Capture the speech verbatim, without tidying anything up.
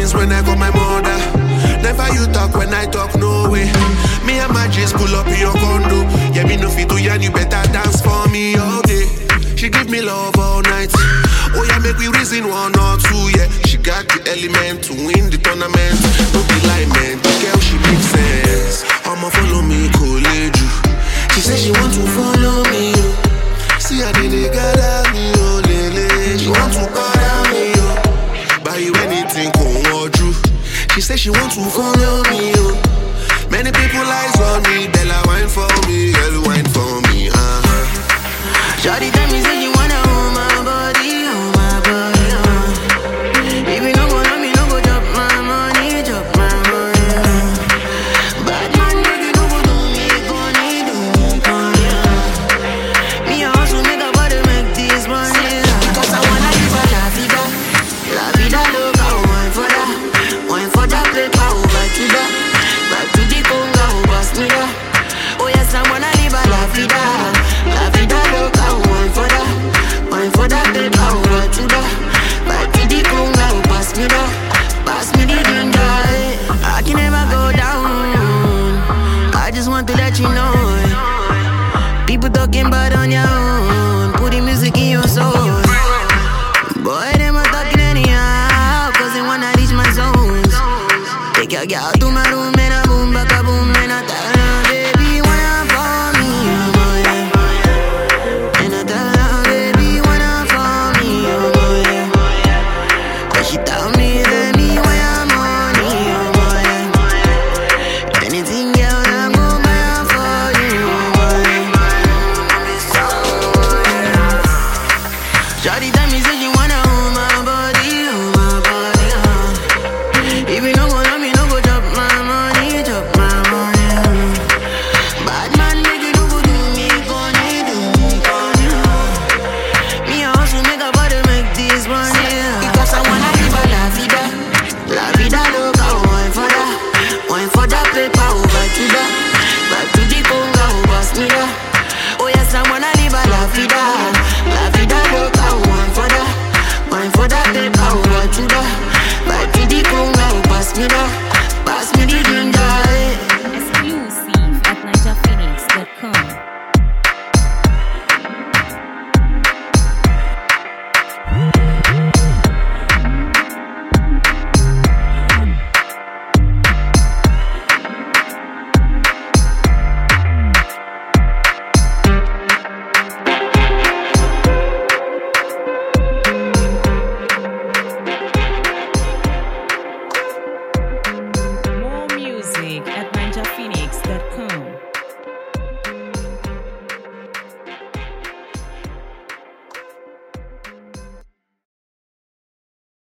things when I got my mother. Never you talk when I talk, no way. Me and my G's pull up in your condo. Yeah, me no fit to yarn, you better dance for me all day. She give me love all night. Oh yeah, make we reason one or two, yeah. She got the element to win the tournament. No be like man, the girl she makes sense. I'ma follow me, college. She say she want to follow me, oh. See how they gather me, oh lele. She want to gather me, oh. Buy you anything, come on, Drew. She say she want to follow me, oh. Many people eyes on me, Bella wine for me, girl wine for me, uh-huh. Shawty tell me say you wanna hold my body, hold my body, uh. If you no go love me, no go drop my money, drop my money, uh. Bad man, if you no go do me, go need do me, go yeah. Me a hustle, make a body, make this money, uh. Cause I wanna live a la vida, la vida loca, wine for that, wine for that paper, over to that, back to the conga, over to that. Oh yes, I wanna live a la vida, la vida loca. For that, wine for that, baby, over to that. Back to the conga, pass me that, pass me the ginger. I can never go down. I just want to let you know. People talking bad on your own, put the music in your soul. Boy, them are talking anyhow, cause they wanna reach my zones. Take your girl